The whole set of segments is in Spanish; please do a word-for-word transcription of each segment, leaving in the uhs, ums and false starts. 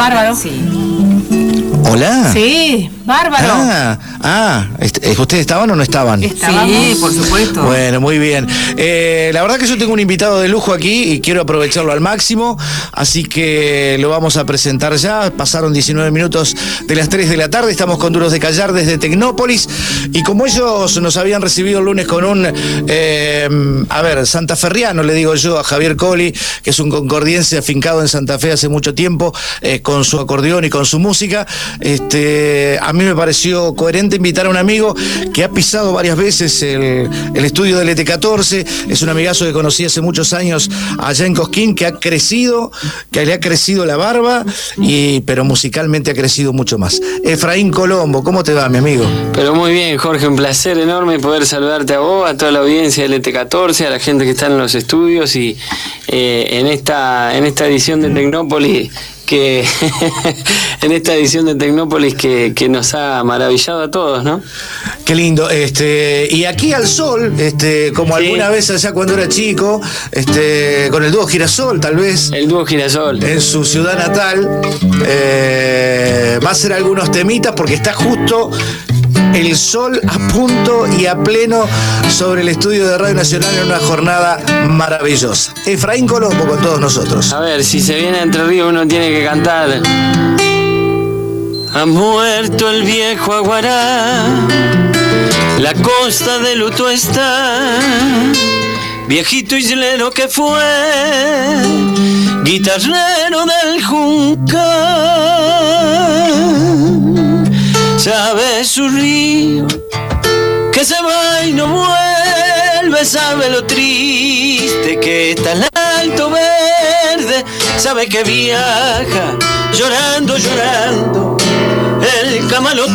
Bárbaro. Sí. ¿Hola? Sí, bárbaro. Ah, ah, ¿ustedes estaban o no estaban? Estábamos. Sí, por supuesto. Bueno, muy bien. Eh, la verdad que yo tengo un invitado de lujo aquí y quiero aprovecharlo al máximo, así que lo vamos a presentar ya. Pasaron diecinueve minutos de las tres de la tarde, estamos con Duros de Callar desde Tecnópolis, y como ellos nos habían recibido el lunes con un, eh, a ver, santaferriano, le digo yo, a Javier Coli, que es un concordiense afincado en Santa Fe hace mucho tiempo, eh, con su acordeón y con su música. Este, a mí me pareció coherente invitar a un amigo que ha pisado varias veces el, el estudio del E T catorce, es un amigazo que conocí hace muchos años allá en Cosquín, que ha crecido, que le ha crecido la barba, y, pero musicalmente ha crecido mucho más. Efraín Colombo, ¿cómo te va, mi amigo? Pero muy bien, Jorge, un placer enorme poder saludarte a vos, a toda la audiencia del E T catorce, a la gente que está en los estudios y eh, en esta en esta edición de Tecnópolis que en esta edición de Tecnópolis que, que nos ha maravillado a todos, ¿no? Qué lindo, este, y aquí al sol, este, como sí. Alguna vez allá cuando era chico, este, con el dúo Girasol, tal vez. El dúo Girasol. En su ciudad natal, eh, va a hacer algunos temitas porque está justo el sol a punto y a pleno sobre el estudio de Radio Nacional en una jornada maravillosa. Efraín Colombo con todos nosotros. A ver, si se viene a Entre Ríos uno tiene que cantar. Ha muerto el viejo Aguará, la costa de luto está, viejito islero que fue guitarrero del Juncal. Sabe su río que se va y no vuelve, sabe lo triste que está el alto verde, sabe que viaja llorando, llorando el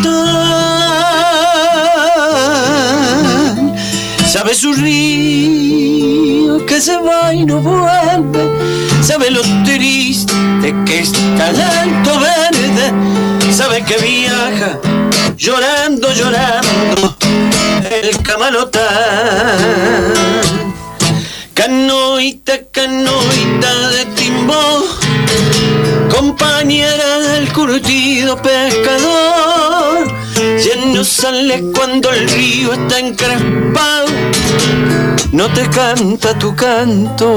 Camalotán. Sabe su río que se va y no vuelve, sabe lo triste que está el alto verde, sabe que viaja llorando, llorando el Camalotán. Canoita, canoita de timbo, compañera del curtido pescador, ya no sale cuando el río está encrespado, no te canta tu canto.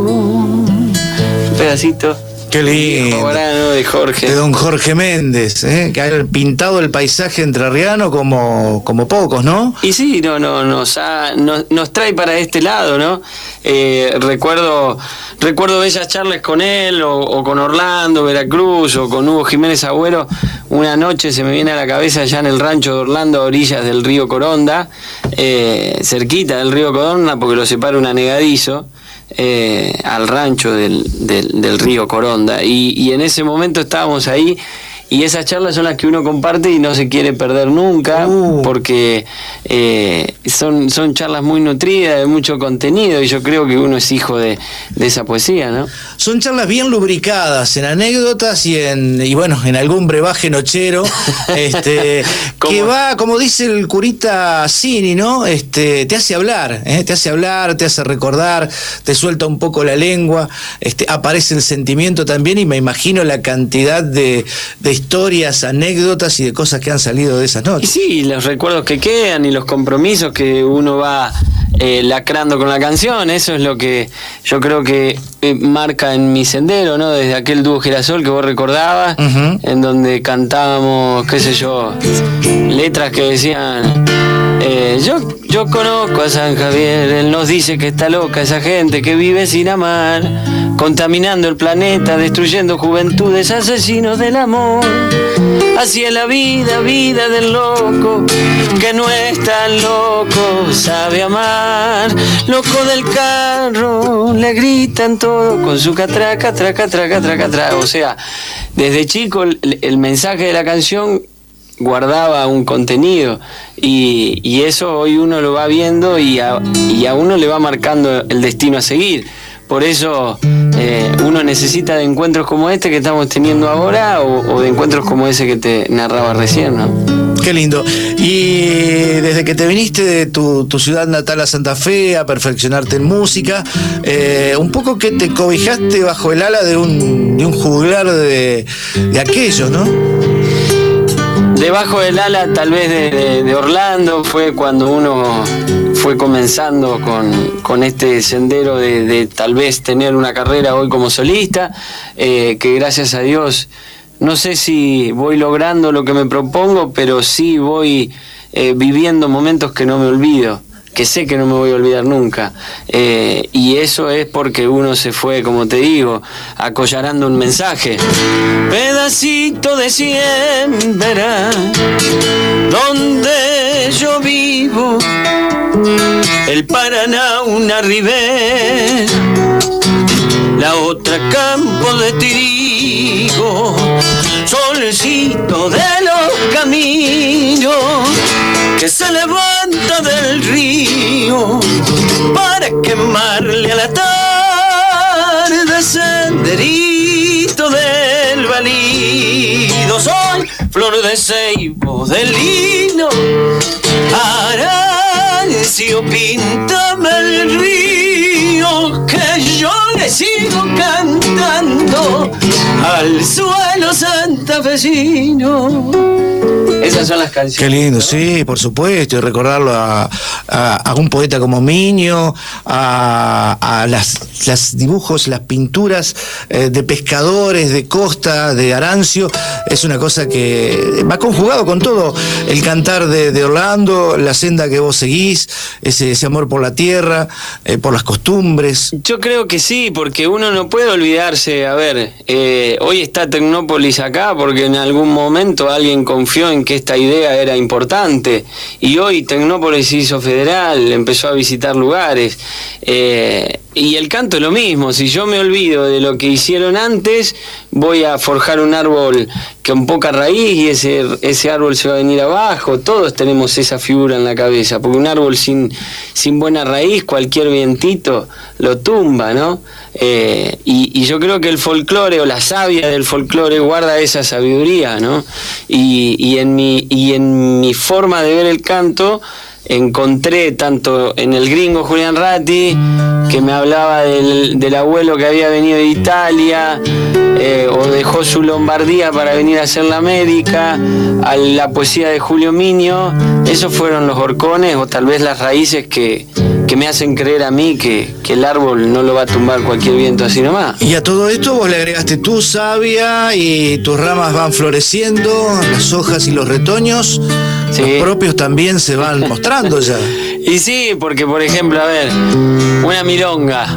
Un pedacito. Qué lindo. De Jorge. De don Jorge Méndez, ¿eh? Que ha pintado el paisaje entrerriano como, como pocos, ¿no? Y sí, no, no, nos, ha, nos, nos trae para este lado, ¿no? Eh, recuerdo, recuerdo bellas charlas con él, o, o con Orlando Veracruz, o con Hugo Jiménez Agüero. Una noche se me viene a la cabeza allá en el rancho de Orlando, a orillas del río Coronda, eh, cerquita del río Coronda, porque lo separa un anegadizo. Eh, al rancho del, del, del río Coronda, y, y en ese momento estábamos ahí, y esas charlas son las que uno comparte y no se quiere perder nunca, uh. porque eh, son, son charlas muy nutridas, de mucho contenido, y yo creo que uno es hijo de, de esa poesía, ¿no? Son charlas bien lubricadas en anécdotas y en y bueno, en algún brebaje nochero, este, que va, como dice el curita Cini, ¿no? Este, te hace hablar, ¿eh? te hace hablar, te hace recordar, te suelta un poco la lengua, este, aparece el sentimiento también, y me imagino la cantidad de, de historias, anécdotas y de cosas que han salido de esas noches. Y sí, los recuerdos que quedan y los compromisos que uno va eh, lacrando con la canción, eso es lo que yo creo que eh, marca en mi sendero, ¿no? Desde aquel dúo Girasol que vos recordabas, uh-huh. en donde cantábamos, qué sé yo, letras que decían... Eh, yo, yo conozco a San Javier, él nos dice que está loca esa gente que vive sin amar, contaminando el planeta, destruyendo juventudes, asesinos del amor. Así es la vida, vida del loco, que no es tan loco, sabe amar. Loco del carro, le gritan todo con su catraca, traca, traca, traca, traca. O sea, desde chico el, el mensaje de la canción guardaba un contenido, y, y eso hoy uno lo va viendo y a, y a uno le va marcando el destino a seguir. Por eso eh, uno necesita de encuentros como este que estamos teniendo ahora, o, o de encuentros como ese que te narraba recién, ¿no? Qué Qué lindo. Y desde que te viniste de tu, tu ciudad natal a Santa Fe a perfeccionarte en música, eh, un poco que te cobijaste bajo el ala de un, de un juglar de, de aquellos, ¿no? Debajo del ala tal vez de, de, de Orlando fue cuando uno fue comenzando con, con este sendero de, de tal vez tener una carrera hoy como solista, eh, que gracias a Dios no sé si voy logrando lo que me propongo, pero sí voy eh, viviendo momentos que no me olvido, que sé que no me voy a olvidar nunca, eh, y eso es porque uno se fue, como te digo, acollarando un mensaje. Pedacito de siembra donde yo vivo, el Paraná una ribera, la otra campo de trigo, solcito de los caminos que se levanta del río para quemarle a la tarde senderito del balido. Soy flor de ceibo, de lino, Arancio, píntame el río, que yo le sigo cantando al suelo santafesino. Esas son las canciones. Qué lindo, ¿no? Sí, por supuesto, y recordarlo a, a, a un poeta como Miño, a, a las, las dibujos, las pinturas eh, de pescadores de costa, de Arancio, es una cosa que va conjugado con todo, el cantar de, de Orlando, la senda que vos seguís, ese, ese amor por la tierra, eh, por las costumbres. Yo creo que sí, porque uno no puede olvidarse, a ver, eh, hoy está Tecnópolis acá porque en algún momento alguien confió en que esta idea era importante, y hoy Tecnópolis se hizo federal, empezó a visitar lugares, eh, y el canto es lo mismo. Si yo me olvido de lo que hicieron antes, voy a forjar un árbol con poca raíz y ese, ese árbol se va a venir abajo. Todos tenemos esa figura en la cabeza, porque un árbol sin, sin buena raíz, cualquier vientito lo tumba, ¿no? Eh, y, y yo creo que el folclore o la savia del folclore guarda esa sabiduría, ¿no? Y, y, en mi, y en mi forma de ver el canto encontré tanto en el gringo Julián Ratti, que me hablaba del, del abuelo que había venido de Italia, eh, o dejó su Lombardía para venir a hacer la América, a la poesía de Julio Miño. Esos fueron los horcones, o tal vez las raíces que, que me hacen creer a mí que, que el árbol no lo va a tumbar cualquier viento así nomás. Y a todo esto vos le agregaste tu savia y tus ramas van floreciendo, las hojas y los retoños, sí, los propios también se van mostrando ya. Y sí, porque por ejemplo, a ver, una milonga.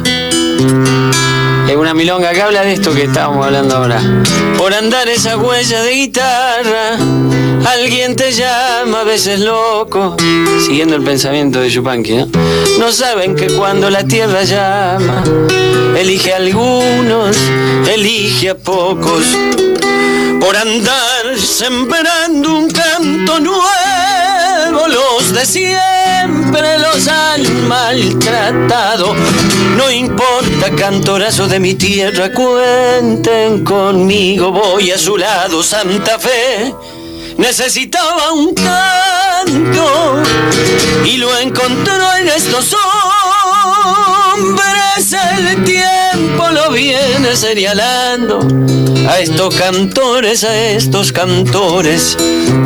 Es una milonga que habla de esto que estábamos hablando ahora. Por andar esa huella de guitarra, alguien te llama a veces loco. Siguiendo el pensamiento de Yupanqui, ¿no? No saben que cuando la tierra llama, elige a algunos, elige a pocos. Por andar sembrando un canto nuevo, los de siempre los han maltratado. No importa, cantorazo de mi tierra, cuenten conmigo, voy a su lado. Santa Fe necesitaba un canto y lo encontró en estos hombres. El tiempo lo viene señalando a estos cantores, a estos cantores.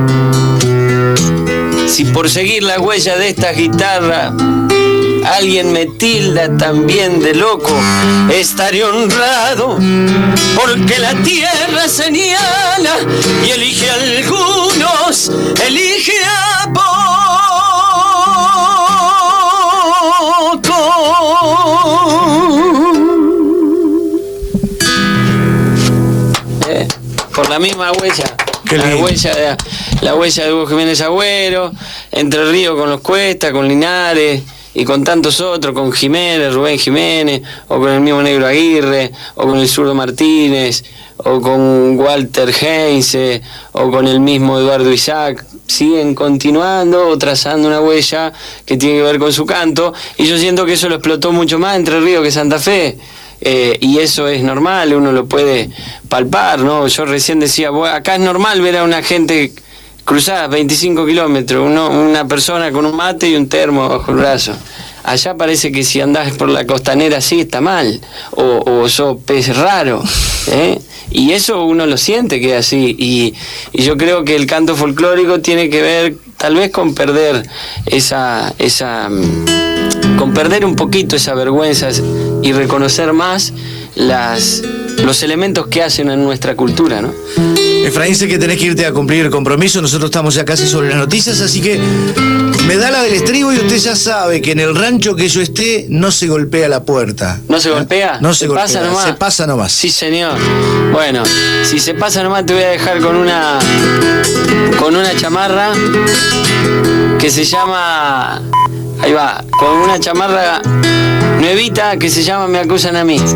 Si por seguir la huella de esta guitarra alguien me tilda también de loco, estaré honrado, porque la tierra señala y elige a algunos, elige a pocos. Eh, por la misma huella. La huella, de, la huella de Hugo Jiménez Agüero, Entre Ríos con los Cuesta, con Linares y con tantos otros, con Jiménez, Rubén Jiménez, o con el mismo Negro Aguirre, o con el Zurdo Martínez, o con Walter Heinze, o con el mismo Eduardo Isaac. Siguen continuando o trazando una huella que tiene que ver con su canto, y yo siento que eso lo explotó mucho más Entre Ríos que Santa Fe. Eh, y eso es normal, uno lo puede palpar, ¿no? Yo recién decía, bueno, acá es normal ver a una gente cruzás veinticinco kilómetros, uno, una persona con un mate y un termo bajo el brazo. Allá parece que si andás por la costanera así está mal, o, o sos pez raro, ¿eh? Y eso uno lo siente que es así, y, y yo creo que el canto folclórico tiene que ver tal vez con perder esa, esa, con perder un poquito esa vergüenza y reconocer más las, los elementos que hacen en nuestra cultura, ¿no? Efraín, sé que tenés que irte a cumplir el compromiso, nosotros estamos ya casi sobre las noticias, así que me da la del estribo y usted ya sabe que en el rancho que yo esté no se golpea la puerta. ¿No se golpea? No se, se golpea, pasa nomás. Se pasa nomás. Sí, señor. Bueno, si se pasa nomás te voy a dejar con una con una chamarra que se llama, ahí va, con una chamarra nuevita que se llama Me acusan a mí.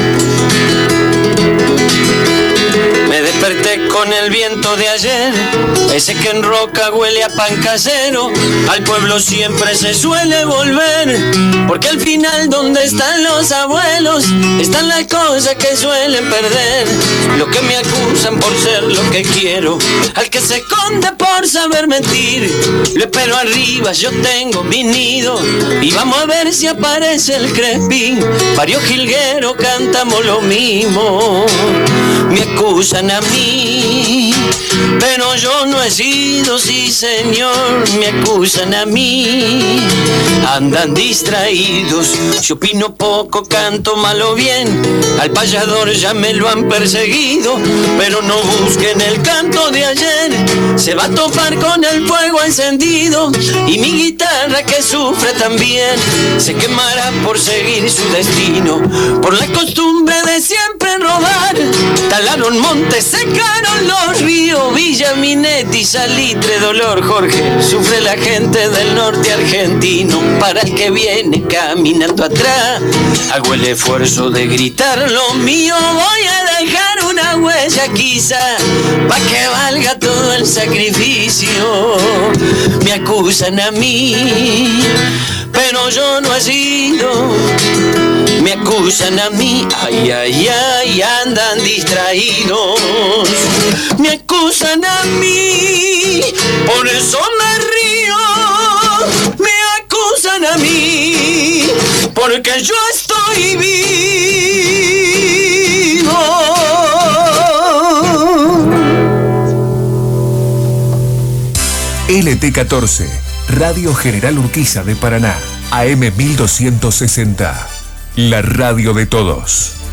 Me desperté con el viento de ayer, ese que en Roca huele a pan casero. Al pueblo siempre se suele volver, porque al final donde están los abuelos están las cosas que suelen perder. Los que me acusan por ser lo que quiero, al que se esconde por saber mentir. Lo espero arriba, yo tengo mi nido, y vamos a ver si aparece el Crespín. Varios jilgueros cantamos lo mismo. Me acusan a mí, pero yo no he sido, sí señor. Me acusan a mí, andan distraídos. Yo opino poco, canto mal o bien. Al payador ya me lo han perseguido, pero no busquen el canto de ayer. Se va a topar con el fuego encendido, y mi guitarra que sufre también se quemará por seguir su destino, por la costumbre de siempre robar. Talaron montes, secaron los ríos, Villa Minetti, Salitre, Dolor, Jorge. Sufre la gente del norte argentino, para el que viene caminando atrás. Hago el esfuerzo de gritar lo mío, voy a dejar una huella quizá, pa' que valga todo el sacrificio. Me acusan a mí, pero yo no he sido. Me acusan a mí, ay, ay, ay, andan distraídos. Me acusan a mí, por eso me río. Me acusan a mí, porque yo estoy vivo. L T catorce, Radio General Urquiza de Paraná, A M mil doscientos sesenta. La radio de todos.